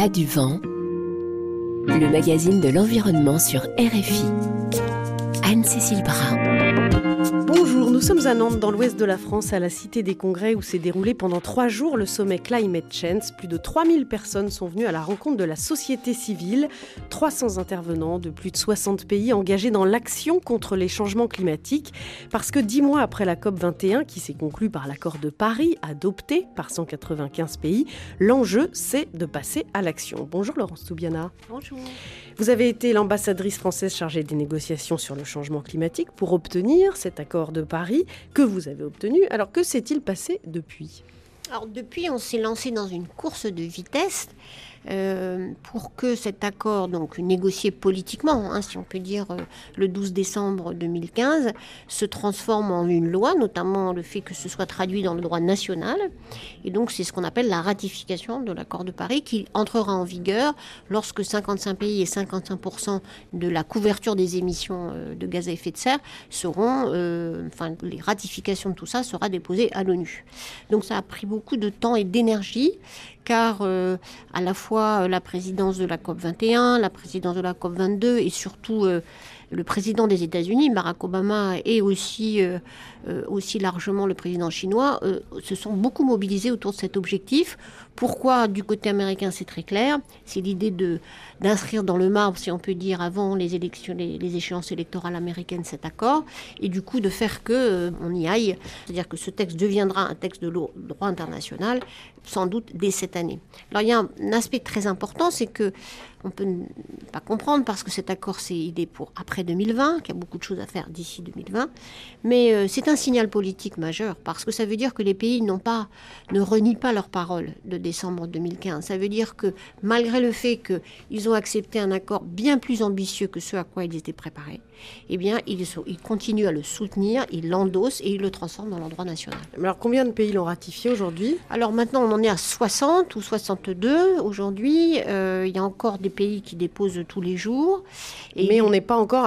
pas du vent, le magazine de l'environnement sur RFI. Anne-Cécile Bras. Bonjour, nous sommes à Nantes, dans l'ouest de la France, à la Cité des Congrès, où s'est déroulé pendant 3 jours le sommet Climate Change. Plus de 3000 personnes sont venues à la rencontre de la société civile. 300 intervenants de plus de 60 pays engagés dans l'action contre les changements climatiques. Parce que 10 mois après la COP21, qui s'est conclue par l'accord de Paris, adopté par 195 pays, l'enjeu, c'est de passer à l'action. Bonjour Laurence Toubiana. Bonjour. Vous avez été l'ambassadrice française chargée des négociations sur le changement climatique pour obtenir cet accord de Paris que vous avez obtenu. Alors que s'est-il passé depuis ? Alors depuis, on s'est lancé dans une course de vitesse pour que cet accord, donc négocié politiquement, si on peut dire le 12 décembre 2015, se transforme en une loi, notamment le fait que ce soit traduit dans le droit national. Et donc c'est ce qu'on appelle la ratification de l'accord de Paris qui entrera en vigueur lorsque 55 pays et 55% de la couverture des émissions de gaz à effet de serre seront, les ratifications de tout ça sera déposée à l'ONU. Donc ça a pris beaucoup de temps et d'énergie, car à la fois la présidence de la COP21, la présidence de la COP22 et surtout le président des États-Unis, Barack Obama, et aussi largement le président chinois, se sont beaucoup mobilisés autour de cet objectif. Pourquoi du côté américain, c'est très clair. C'est l'idée d'inscrire dans le marbre, si on peut dire, avant les élections, les échéances électorales américaines, cet accord, et du coup de faire qu'on y aille. C'est-à-dire que ce texte deviendra un texte de droit international, sans doute dès cette année. Alors il y a un aspect très important, c'est que on peut pas comprendre parce que cet accord, il est pour après 2020, qu'il y a beaucoup de choses à faire d'ici 2020. Mais c'est un signal politique majeur parce que ça veut dire que les pays ne renient pas leur parole de décembre 2015. Ça veut dire que malgré le fait qu'ils ont accepté un accord bien plus ambitieux que ce à quoi ils étaient préparés, eh bien, ils continuent à le soutenir, ils l'endossent et ils le transforment dans leur droit national. Alors combien de pays l'ont ratifié aujourd'hui ? Alors maintenant, on en est à 60 ou 62 aujourd'hui. Il y a encore des pays qui déposent tous les jours. Mais on n'est pas encore à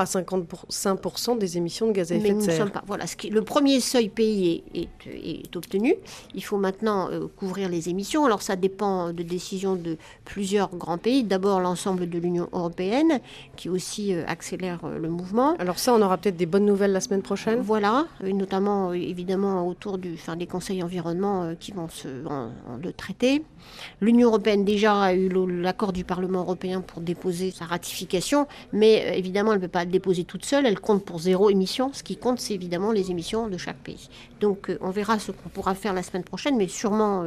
55% des émissions de gaz à effet de serre. Mais nous ne sommes pas. Voilà, le premier seuil pays est obtenu. Il faut maintenant couvrir les émissions. Alors ça dépend de décisions de plusieurs grands pays. D'abord l'ensemble de l'Union européenne qui aussi accélère le mouvement. Alors ça, on aura peut-être des bonnes nouvelles la semaine prochaine. Voilà, notamment évidemment autour des conseils environnement qui vont le traiter. L'Union européenne déjà a eu l'accord du Parlement européen pour déposer sa ratification, mais évidemment elle ne peut pas le déposer toute seule, elle compte pour 0 émission. Ce qui compte, c'est évidemment les émissions de chaque pays. Donc on verra ce qu'on pourra faire la semaine prochaine, mais sûrement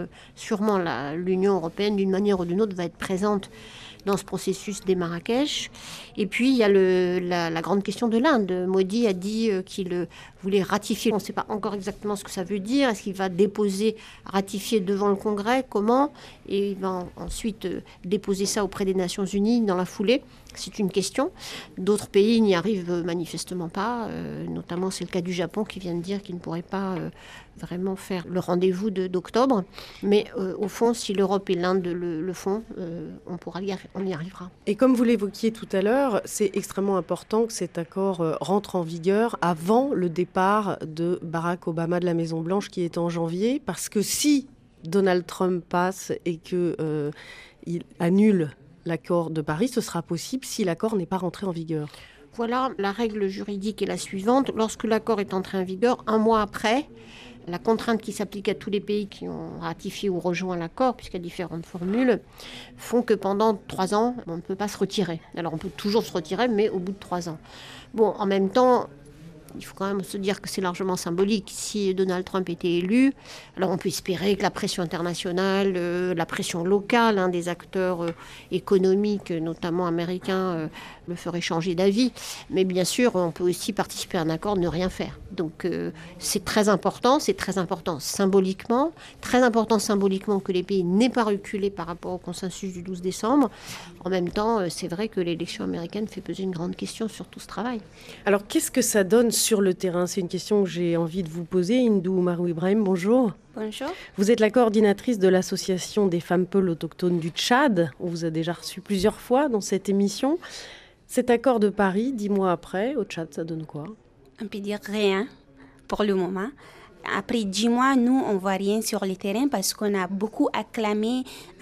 l'Union européenne, d'une manière ou d'une autre, va être présente dans ce processus des Marrakech. Et puis, il y a la grande question de l'Inde. Modi a dit qu'il voulait ratifier. On ne sait pas encore exactement ce que ça veut dire. Est-ce qu'il va ratifier devant le Congrès ? Comment ? Et il va ensuite déposer ça auprès des Nations Unies dans la foulée. C'est une question. D'autres pays n'y arrivent manifestement pas. Notamment, c'est le cas du Japon qui vient de dire qu'il ne pourrait pas vraiment faire le rendez-vous d'octobre. Mais au fond, si l'Europe et l'Inde le font, on y arrivera. Et comme vous l'évoquiez tout à l'heure, c'est extrêmement important que cet accord rentre en vigueur avant le départ de Barack Obama de la Maison-Blanche qui est en janvier. Parce que si Donald Trump passe et qu'il annule l'accord de Paris, ce sera possible si l'accord n'est pas rentré en vigueur. Voilà, la règle juridique est la suivante. Lorsque l'accord est entré en vigueur, 1 mois après, la contrainte qui s'applique à tous les pays qui ont ratifié ou rejoint l'accord, puisqu'il y a différentes formules, font que pendant 3 ans, on ne peut pas se retirer. Alors on peut toujours se retirer, mais au bout de 3 ans. Bon, en même temps, il faut quand même se dire que c'est largement symbolique. Si Donald Trump était élu, alors on peut espérer que la pression internationale, la pression locale des acteurs économiques, notamment américains, le ferait changer d'avis. Mais bien sûr, on peut aussi participer à un accord, ne rien faire. Donc c'est très important symboliquement. Très important symboliquement que les pays n'aient pas reculé par rapport au consensus du 12 décembre. En même temps, c'est vrai que l'élection américaine fait peser une grande question sur tout ce travail. Alors qu'est-ce que ça donne sur le terrain ? C'est une question que j'ai envie de vous poser. Hindou Marou Ibrahim, bonjour. Bonjour. Vous êtes la coordinatrice de l'association des femmes peuls autochtones du Tchad. On vous a déjà reçu plusieurs fois dans cette émission. Cet accord de Paris, 10 mois après, au Tchad, ça donne quoi ? On peut dire rien pour le moment. après 10 mois, nous, on ne voit rien sur le terrain parce qu'on a beaucoup acclamé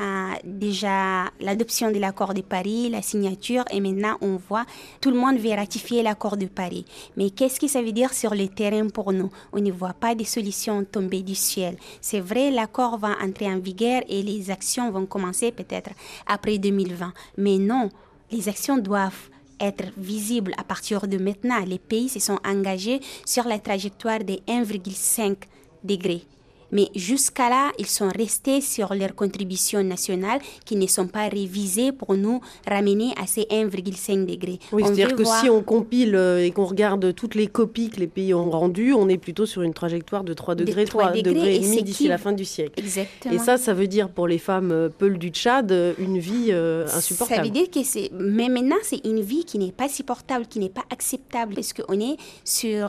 déjà l'adoption de l'accord de Paris, la signature, et maintenant on voit tout le monde veut ratifier l'accord de Paris. Mais qu'est-ce que ça veut dire sur le terrain pour nous? On ne voit pas de solution tomber du ciel. C'est vrai, l'accord va entrer en vigueur et les actions vont commencer peut-être après 2020. Mais non, les actions doivent être visibles à partir de maintenant. Les pays se sont engagés sur la trajectoire des 1,5 degrés. Mais jusqu'à là, ils sont restés sur leurs contributions nationales qui ne sont pas révisées pour nous ramener à ces 1,5 degrés. Oui, c'est-à-dire que si on compile et qu'on regarde toutes les copies que les pays ont rendues, on est plutôt sur une trajectoire de 3 degrés, 3 degrés et demi d'ici la fin du siècle. Exactement. Et ça veut dire pour les femmes peules du Tchad une vie insupportable. Ça veut dire que mais maintenant, c'est une vie qui n'est pas supportable, qui n'est pas acceptable, parce qu'on est sur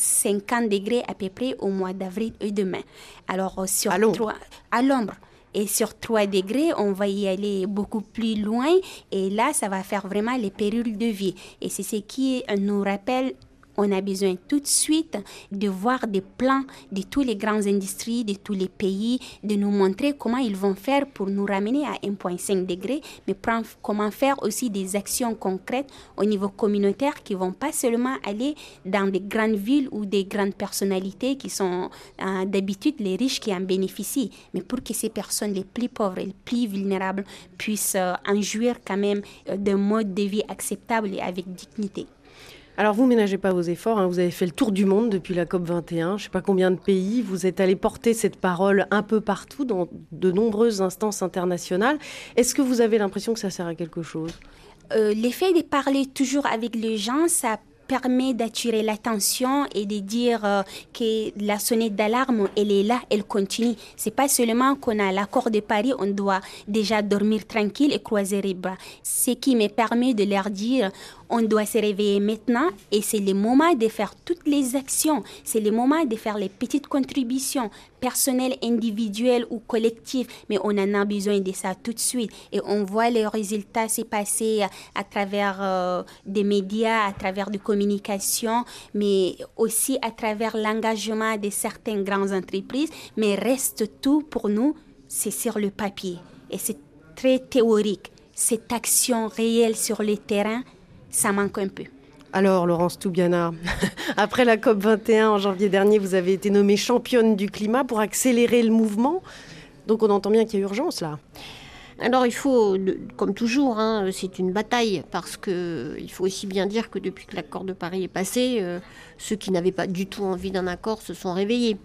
50 degrés à peu près au mois d'avril et demain. Alors, sur à l'ombre. Et sur 3 degrés, on va y aller beaucoup plus loin. Et là, ça va faire vraiment les périls de vie. Et c'est ce qui nous rappelle, on a besoin tout de suite de voir des plans de toutes les grandes industries, de tous les pays, de nous montrer comment ils vont faire pour nous ramener à 1,5 degré, mais comment faire aussi des actions concrètes au niveau communautaire qui ne vont pas seulement aller dans des grandes villes ou des grandes personnalités qui sont d'habitude les riches qui en bénéficient, mais pour que ces personnes les plus pauvres et les plus vulnérables puissent en jouir quand même d'un mode de vie acceptable et avec dignité. Alors, vous ne ménagez pas vos efforts, vous avez fait le tour du monde depuis la COP21, je ne sais pas combien de pays, vous êtes allé porter cette parole un peu partout, dans de nombreuses instances internationales. Est-ce que vous avez l'impression que ça sert à quelque chose ? L'effet de parler toujours avec les gens, ça permet d'attirer l'attention et de dire que la sonnette d'alarme, elle est là, elle continue. C'est pas seulement qu'on a l'accord de Paris, on doit déjà dormir tranquille et croiser les bras. Ce qui me permet de leur dire, on doit se réveiller maintenant et c'est le moment de faire toutes les actions. C'est le moment de faire les petites contributions personnelles, individuelles ou collectives. Mais on en a besoin de ça tout de suite. Et on voit les résultats se passer à travers des médias, à travers des communications, mais aussi à travers l'engagement de certaines grandes entreprises. Mais reste tout pour nous, c'est sur le papier. Et c'est très théorique. Cette action réelle sur le terrain, ça manque un peu. Alors, Laurence Toubiana, après la COP21 en janvier dernier, vous avez été nommée championne du climat pour accélérer le mouvement. Donc, on entend bien qu'il y a urgence, là. Alors, il faut, comme toujours, c'est une bataille, parce qu'il faut aussi bien dire que depuis que l'accord de Paris est passé, ceux qui n'avaient pas du tout envie d'un accord se sont réveillés.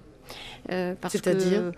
C'est-à-dire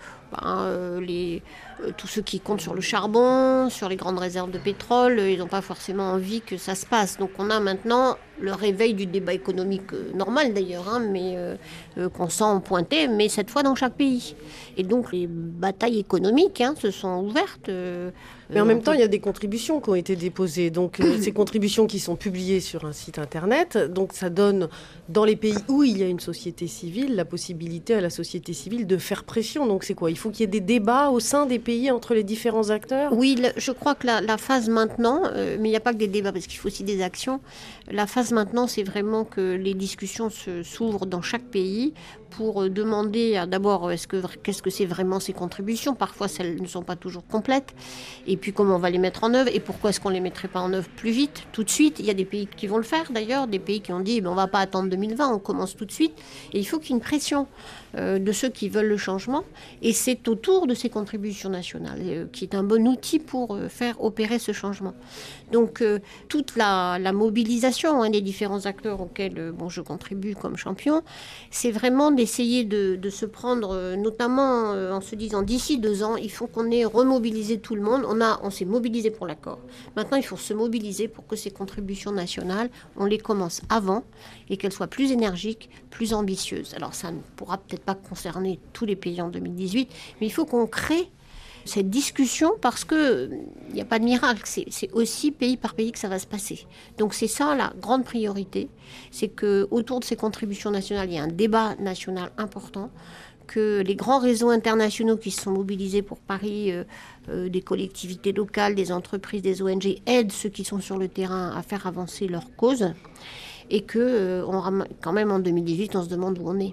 tous ceux qui comptent sur le charbon, sur les grandes réserves de pétrole, ils n'ont pas forcément envie que ça se passe. Donc on a maintenant le réveil du débat économique normal d'ailleurs, mais qu'on sent pointer, mais cette fois dans chaque pays. Et donc les batailles économiques se sont ouvertes. Mais en même temps, il y a des contributions qui ont été déposées. Donc ces contributions qui sont publiées sur un site internet, donc ça donne dans les pays où il y a une société civile la possibilité à la société civile de faire pression. Donc c'est quoi ? Il faut qu'il y ait des débats au sein des pays entre les différents acteurs ? Oui, je crois que la phase maintenant, mais il n'y a pas que des débats parce qu'il faut aussi des actions. La phase maintenant, c'est vraiment que les discussions s'ouvrent dans chaque pays pour demander d'abord qu'est-ce que c'est vraiment ces contributions. Parfois, elles ne sont pas toujours complètes. Et puis, comment on va les mettre en œuvre et pourquoi est-ce qu'on ne les mettrait pas en œuvre plus vite, tout de suite. Il y a des pays qui vont le faire d'ailleurs, des pays qui ont dit on ne va pas attendre 2020, on commence tout de suite. Et il faut qu'il y ait une pression de ceux qui veulent le changement. Et c'est autour de ces contributions nationales qui est un bon outil pour faire opérer ce changement. Donc, toute la mobilisation des différents acteurs auxquels je contribue comme champion, c'est vraiment d'essayer de se prendre, notamment en se disant d'ici 2 ans, il faut qu'on ait remobilisé tout le monde. On s'est mobilisé pour l'accord. Maintenant, il faut se mobiliser pour que ces contributions nationales, on les commence avant et qu'elles soient plus énergiques, plus ambitieuses. Alors, ça ne pourra peut-être pas concerner tous les pays en 2018, mais il faut qu'on crée cette discussion parce qu'il n'y a pas de miracle. C'est aussi pays par pays que ça va se passer. Donc c'est ça la grande priorité, c'est qu'autour de ces contributions nationales, il y a un débat national important, que les grands réseaux internationaux qui se sont mobilisés pour Paris, des collectivités locales, des entreprises, des ONG, aident ceux qui sont sur le terrain à faire avancer leur cause et que quand même en 2018, on se demande où on est.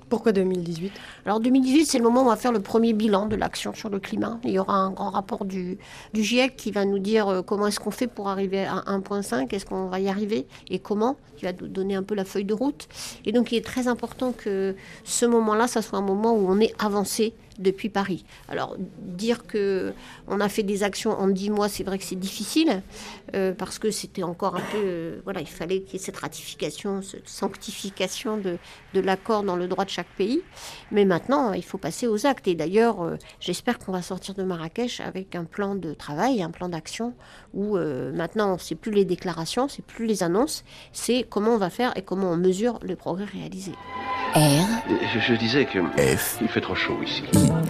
Pourquoi 2018 ? Alors 2018, c'est le moment où on va faire le premier bilan de l'action sur le climat. Il y aura un grand rapport du GIEC qui va nous dire comment est-ce qu'on fait pour arriver à 1,5, est-ce qu'on va y arriver et comment, qui va nous donner un peu la feuille de route. Et donc il est très important que ce moment-là, ça soit un moment où on est avancé depuis Paris. Alors, dire qu'on a fait des actions en 10 mois, c'est vrai que c'est difficile, parce que c'était encore un peu... il fallait qu'il y ait cette ratification, cette sanctification de l'accord dans le droit de chaque pays. Mais maintenant, il faut passer aux actes. Et d'ailleurs, j'espère qu'on va sortir de Marrakech avec un plan de travail, un plan d'action, où maintenant, c'est plus les déclarations, c'est plus les annonces, c'est comment on va faire et comment on mesure le progrès réalisé. R. Je disais que F. Il fait trop chaud ici.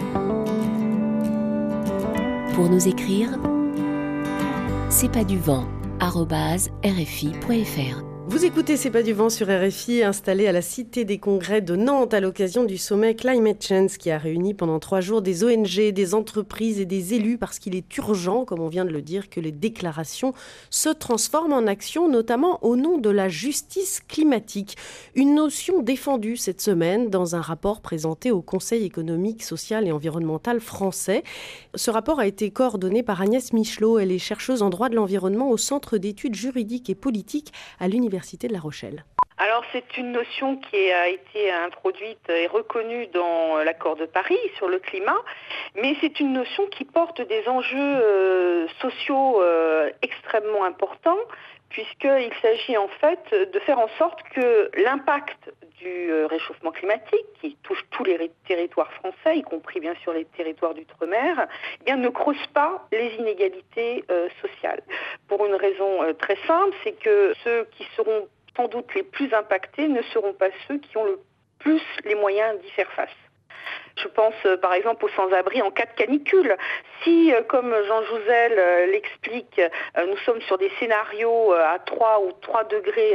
Pour nous écrire, c'est pas du vent @rfi.fr. Vous écoutez C'est pas du vent sur RFI, installé à la Cité des Congrès de Nantes à l'occasion du sommet Climate Change qui a réuni pendant 3 jours des ONG, des entreprises et des élus parce qu'il est urgent, comme on vient de le dire, que les déclarations se transforment en actions, notamment au nom de la justice climatique. Une notion défendue cette semaine dans un rapport présenté au Conseil économique, social et environnemental français. Ce rapport a été coordonné par Agnès Michelot. Elle est chercheuse en droit de l'environnement au Centre d'études juridiques et politiques à l'Université de La Rochelle. Alors c'est une notion qui a été introduite et reconnue dans l'accord de Paris sur le climat, mais c'est une notion qui porte des enjeux sociaux extrêmement importants, puisqu'il s'agit en fait de faire en sorte que l'impact du réchauffement climatique, qui touche tous les territoires français, y compris bien sûr les territoires d'outre-mer, ne creuse pas les inégalités sociales. Pour une raison très simple, c'est que ceux qui seront sans doute les plus impactés ne seront pas ceux qui ont le plus les moyens d'y faire face. Je pense par exemple aux sans-abri en cas de canicule. Si, comme Jean Jouzel l'explique, nous sommes sur des scénarios à 3 ou 3 degrés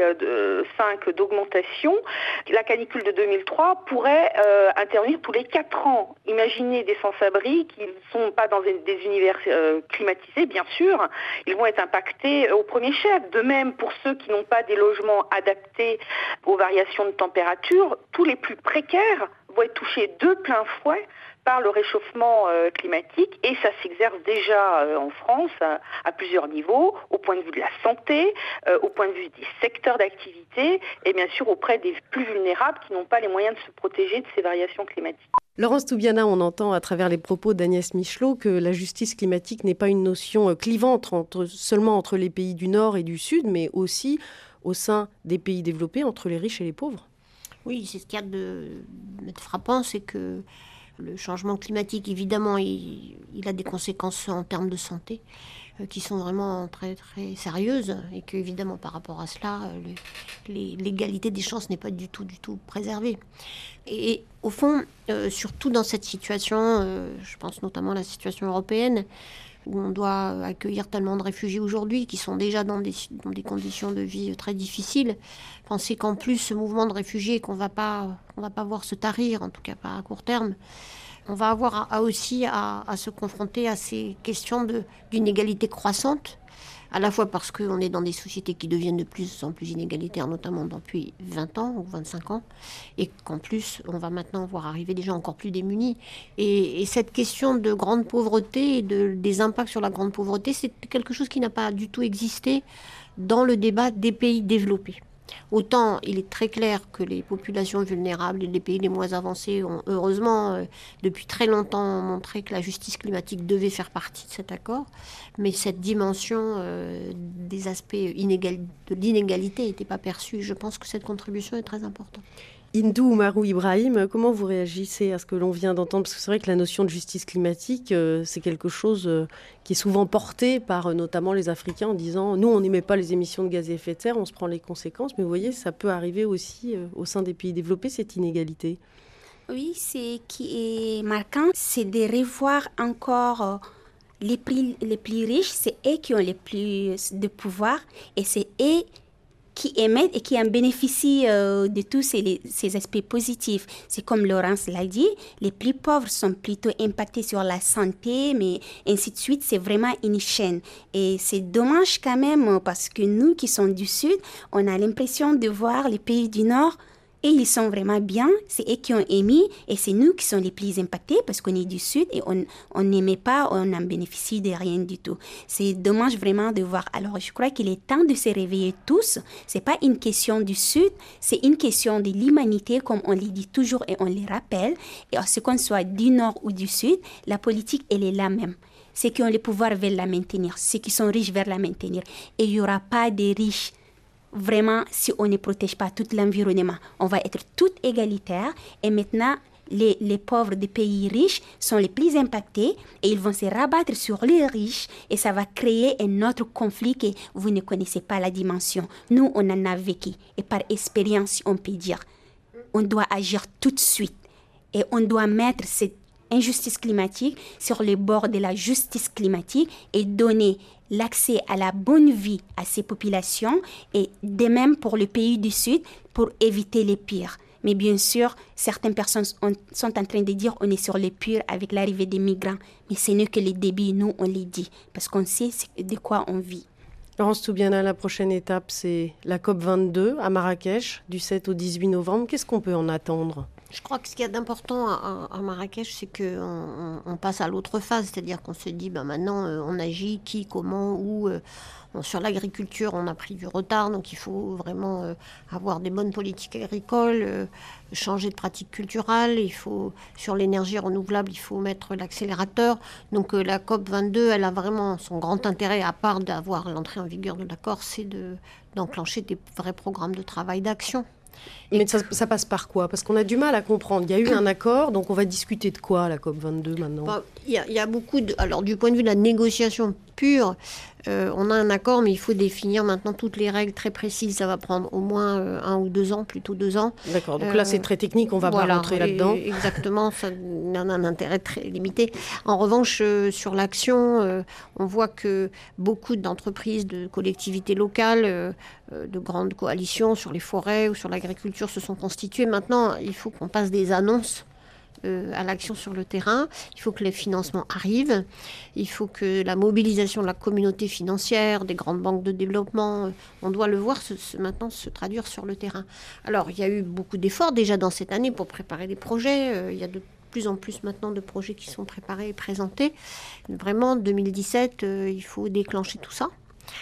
5 d'augmentation, la canicule de 2003 pourrait intervenir tous les 4 ans. Imaginez des sans-abri qui ne sont pas dans des univers climatisés, bien sûr, ils vont être impactés au premier chef. De même, pour ceux qui n'ont pas des logements adaptés aux variations de température, tous les plus précaires vont être touchés de plein fouet par le réchauffement climatique et ça s'exerce déjà en France à plusieurs niveaux, au point de vue de la santé, au point de vue des secteurs d'activité et bien sûr auprès des plus vulnérables qui n'ont pas les moyens de se protéger de ces variations climatiques. Laurence Toubiana, on entend à travers les propos d'Agnès Michelot que la justice climatique n'est pas une notion clivante seulement entre les pays du Nord et du Sud, mais aussi au sein des pays développés, entre les riches et les pauvres. Oui, c'est ce qu'il y a de frappant, c'est que le changement climatique, évidemment, il a des conséquences en termes de santé qui sont vraiment très, très sérieuses et qu'évidemment, par rapport à cela, l'égalité des chances n'est pas du tout préservée. Et au fond, surtout dans cette situation, je pense notamment à la situation européenne, où on doit accueillir tellement de réfugiés aujourd'hui qui sont déjà dans des conditions de vie très difficiles. Penser qu'en plus, ce mouvement de réfugiés qu'on va pas voir se tarir, en tout cas pas à court terme, on va avoir aussi à se confronter à ces questions d'inégalité croissante, à la fois parce qu'on est dans des sociétés qui deviennent de plus en plus inégalitaires, notamment depuis 20 ans ou 25 ans, et qu'en plus, on va maintenant voir arriver des gens encore plus démunis. Et cette question de grande pauvreté et des impacts sur la grande pauvreté, c'est quelque chose qui n'a pas du tout existé dans le débat des pays développés. Autant il est très clair que les populations vulnérables et les pays les moins avancés ont heureusement depuis très longtemps montré que la justice climatique devait faire partie de cet accord, mais cette dimension des aspects de l'inégalité n'était pas perçue. Je pense que cette contribution est très importante. Hindou Oumarou Ibrahim, comment vous réagissez à ce que l'on vient d'entendre ? Parce que c'est vrai que la notion de justice climatique, c'est quelque chose qui est souvent porté par notamment les Africains en disant « nous, on n'émet pas les émissions de gaz à effet de serre, on se prend les conséquences ». Mais vous voyez, ça peut arriver aussi au sein des pays développés, cette inégalité. Oui, ce qui est marquant, c'est de revoir encore les plus riches, c'est eux qui ont le plus de pouvoir et c'est eux qui émettent et qui en bénéficient de tous ces aspects positifs. C'est comme Laurence l'a dit, les plus pauvres sont plutôt impactés sur la santé, mais ainsi de suite, c'est vraiment une chaîne. Et c'est dommage quand même parce que nous qui sommes du Sud, on a l'impression de voir les pays du Nord Et ils sont vraiment bien, c'est eux qui ont émis et c'est nous qui sommes les plus impactés parce qu'on est du Sud et on n'aimait pas, on n'en bénéficie de rien du tout. C'est dommage vraiment de voir. Alors je crois qu'il est temps de se réveiller tous. C'est pas une question du Sud, c'est une question de l'humanité comme on le dit toujours et on le rappelle. Et ce qu'on soit du Nord ou du Sud, la politique elle est la même. Ceux qui ont le pouvoir veulent la maintenir, ceux qui sont riches veulent la maintenir. Et il n'y aura pas de riches. Vraiment, si on ne protège pas tout l'environnement, on va être tout égalitaires. Et maintenant, les pauvres des pays riches sont les plus impactés et ils vont se rabattre sur les riches et ça va créer un autre conflit que vous ne connaissez pas la dimension. Nous, on en a vécu et par expérience, on peut dire, on doit agir tout de suite et on doit mettre cette injustice climatique sur le bord de la justice climatique et donner l'accès à la bonne vie à ces populations et de même pour le pays du Sud pour éviter les pires. Mais bien sûr, certaines personnes sont en train de dire on est sur le pire avec l'arrivée des migrants. Mais ce n'est que le début, nous on les dit, parce qu'on sait de quoi on vit. Laurence Toubiana, la prochaine étape, c'est la COP22 à Marrakech, du 7 au 18 novembre. Qu'est-ce qu'on peut en attendre ? Je crois que ce qu'il y a d'important à Marrakech, c'est qu'on passe à l'autre phase, c'est-à-dire qu'on se dit maintenant on agit, qui, comment, où. Sur l'agriculture, on a pris du retard, donc il faut vraiment avoir des bonnes politiques agricoles, changer de pratiques culturelles. Sur l'énergie renouvelable, il faut mettre l'accélérateur. Donc la COP22, elle a vraiment son grand intérêt, à part d'avoir l'entrée en vigueur de l'accord, c'est d'enclencher des vrais programmes de travail, d'action. Mais ça passe par quoi ? Parce qu'on a du mal à comprendre. Il y a eu un accord, donc on va discuter de quoi, la COP22 maintenant ? Il y a beaucoup de... Alors, du point de vue de la négociation pure, on a un accord, mais il faut définir maintenant toutes les règles très précises. Ça va prendre au moins 1 ou 2 ans, plutôt 2 ans. D'accord, donc là c'est très technique, on va pas rentrer là-dedans. Exactement, ça a un intérêt très limité. En revanche, sur l'action, on voit que beaucoup d'entreprises, de collectivités locales, de grandes coalitions sur les forêts ou sur l'agriculture se sont constituées. Maintenant, il faut qu'on passe des annonces à l'action sur le terrain. Il faut que les financements arrivent. Il faut que la mobilisation de la communauté financière, des grandes banques de développement, on doit le voir maintenant se traduire sur le terrain. Alors, il y a eu beaucoup d'efforts déjà dans cette année pour préparer des projets. Il y a de plus en plus maintenant de projets qui sont préparés et présentés. Vraiment, 2017, il faut déclencher tout ça.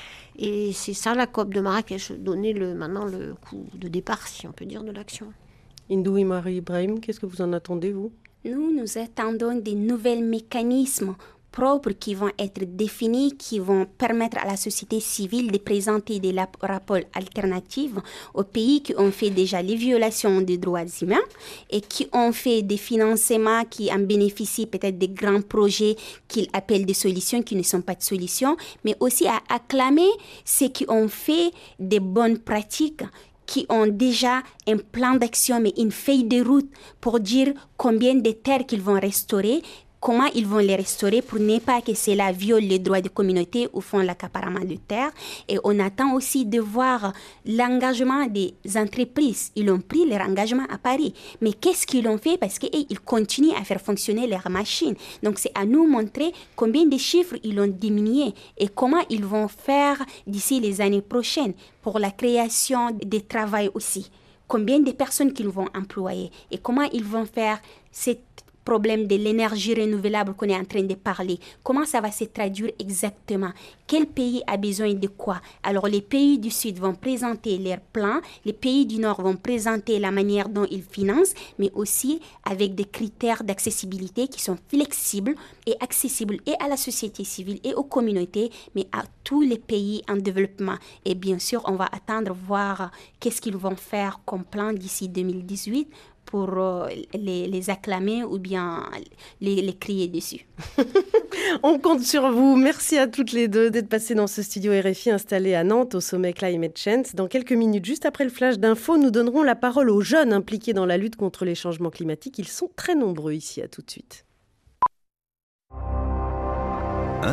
Et c'est ça la COP de Marrakech, donner maintenant le coup de départ, si on peut dire, de l'action. Hindou Marie Ibrahim, qu'est-ce que vous en attendez, vous ? Nous attendons des nouveaux mécanismes propres qui vont être définis, qui vont permettre à la société civile de présenter des rapports alternatifs aux pays qui ont fait déjà les violations des droits humains et qui ont fait des financements qui en bénéficient peut-être des grands projets qu'ils appellent des solutions qui ne sont pas de solutions, mais aussi à acclamer ceux qui ont fait des bonnes pratiques, qui ont déjà un plan d'action, mais une feuille de route pour dire combien de terres qu'ils vont restaurer, comment ils vont les restaurer pour ne pas que cela viole les droits des communautés ou font l'accaparement de terres. Et on attend aussi de voir l'engagement des entreprises. Ils ont pris leur engagement à Paris. Mais qu'est-ce qu'ils ont fait? Parce qu'ils continuent à faire fonctionner leurs machines. Donc c'est à nous montrer combien de chiffres ils ont diminué et comment ils vont faire d'ici les années prochaines pour la création de travail aussi. Combien de personnes qu'ils vont employer et comment ils vont faire cette problème de l'énergie renouvelable qu'on est en train de parler. Comment ça va se traduire exactement? Quel pays a besoin de quoi? Alors les pays du Sud vont présenter leurs plans, les pays du Nord vont présenter la manière dont ils financent, mais aussi avec des critères d'accessibilité qui sont flexibles et accessibles et à la société civile et aux communautés, mais à tous les pays en développement. Et bien sûr, on va attendre voir qu'est-ce qu'ils vont faire comme plan d'ici 2018 pour les acclamer ou bien les crier dessus. On compte sur vous. Merci à toutes les deux d'être passées dans ce studio RFI installé à Nantes au sommet Climate Change. Dans quelques minutes, juste après le flash d'infos, nous donnerons la parole aux jeunes impliqués dans la lutte contre les changements climatiques. Ils sont très nombreux ici. À tout de suite.